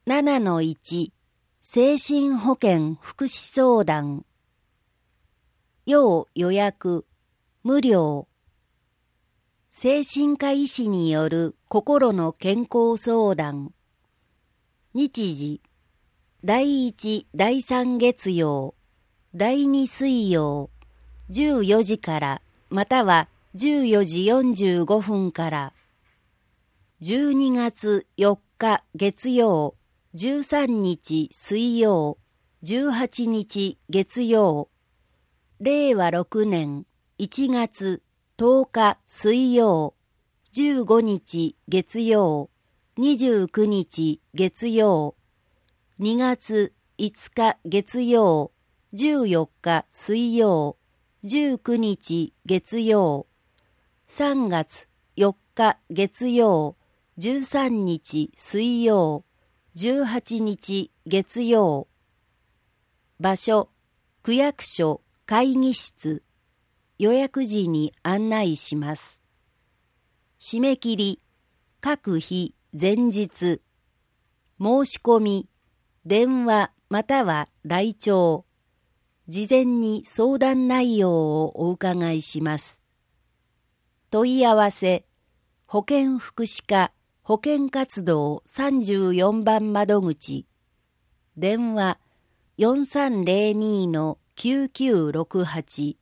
7-1 精神保健福祉相談。要予約無料。精神科医師による心の健康相談。日時第1、第3月曜、第2水曜、14時からまたは14時45分から。12月4日月曜、13日水曜、18日月曜、令和6年1月10日水曜、15日月曜、29日月曜、2月5日月曜、14日水曜、19日月曜、3月4日月曜、13日水曜、18日月曜。場所、区役所会議室。予約時に案内します。締め切り、各日前日。申し込み、電話または来庁。事前に相談内容をお伺いします。問い合わせ、保健福祉課保健活動34番窓口。電話 4302-9968